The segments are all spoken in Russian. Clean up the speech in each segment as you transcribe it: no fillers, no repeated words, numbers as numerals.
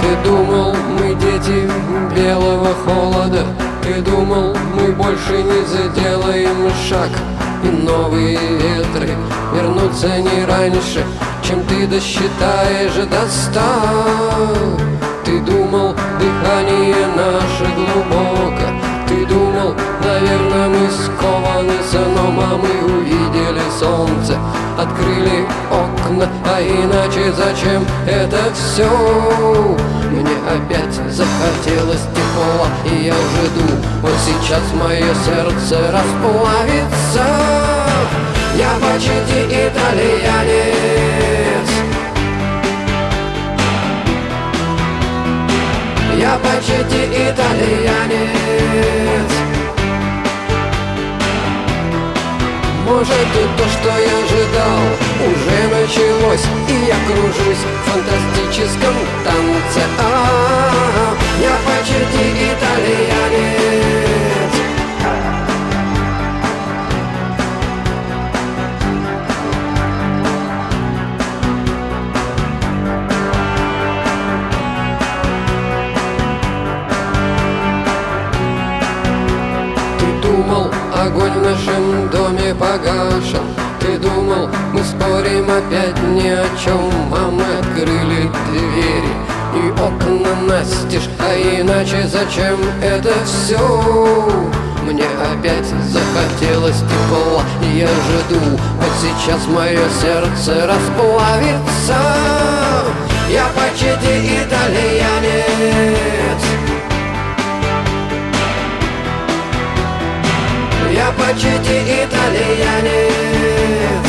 Ты думал, мы дети белого холода, ты думал, мы больше не заделаем шаг, и новые ветры вернутся не раньше, чем ты досчитаешь до 100. Ты думал, дыхание наше глубоко, ты думал, наверное, мы скованы сном, а мы увидели солнце, открыли окна, а иначе зачем это все? Мне опять захотелось тепла, и я жду, вот сейчас мое сердце расплавится. Я почти итальянец, я почти итальянец. Может, и то, что я ожидал, уже началось, и я кружусь в фантастическом танце. Я почти итальянец. Ты думал, огонь в нашем доме погашен, ты думал, мы спорим опять ни о чем, а мы открыли двери и окна настежь, а иначе зачем это все? Мне опять захотелось тепла, и я жду, вот сейчас мое сердце расплавится. Я почти итальянец, я почти итальянец.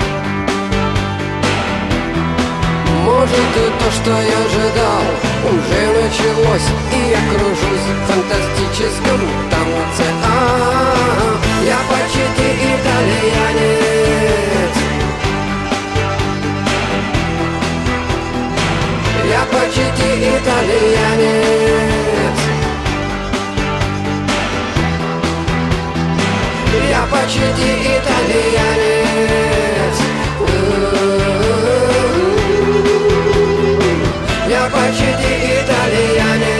Может, и то, что я ожидал, уже началось, и я кружусь в фантастическом танце. Я почти итальянец, я почти итальянец. Я почти итальянец. Я почти итальянец.